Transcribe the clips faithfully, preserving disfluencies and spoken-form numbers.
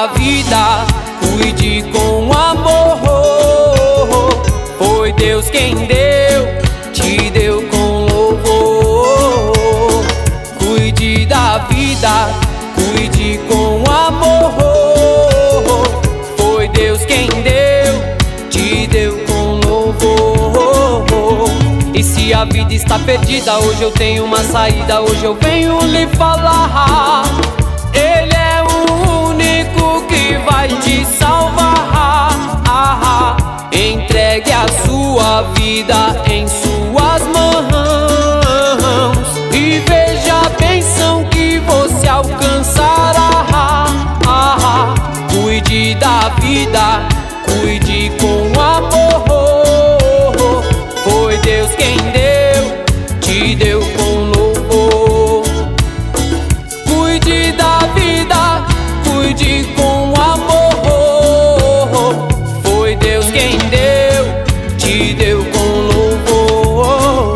da vida, cuide com amor. Foi Deus quem deu, te deu com louvor. Cuide da vida, cuide com amor. Foi Deus quem deu, te deu com louvor. E se a vida está perdida, hoje eu tenho uma saída, hoje eu venho lhe falar. Ele é o único que vai te salvar. Entregue a sua vida em suas mãos e veja a bênção que você alcançará. Cuide da vida, cuide com amor. Foi Deus quem deu, te deu com louvor. Cuide da vida, cuide com amor. Foi Deus quem deu, te deu com louvor.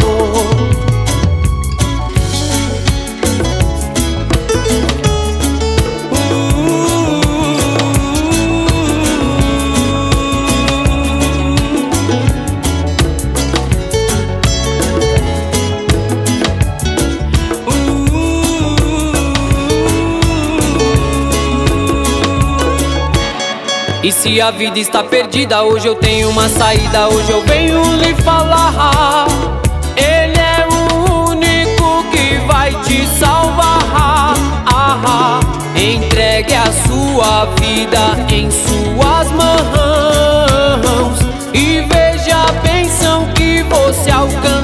E se a vida está perdida, hoje eu tenho uma saída, hoje eu venho lhe falar. Ele é o único que vai te salvar. Entregue a sua vida em suas mãos e veja a bênção que você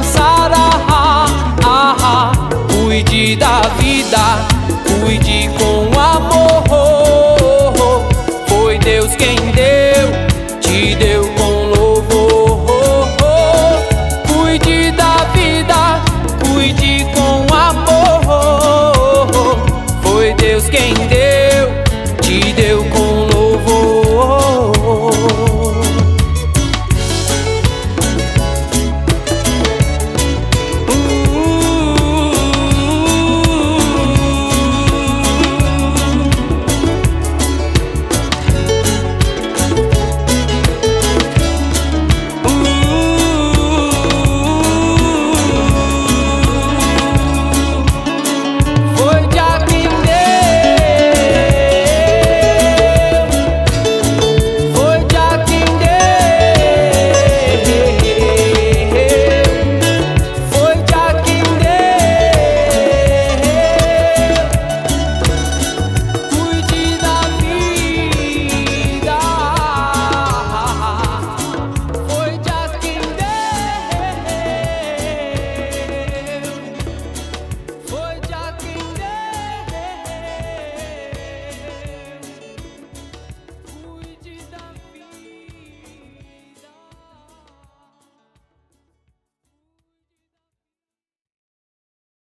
alcançará. Cuide da vida, cuide com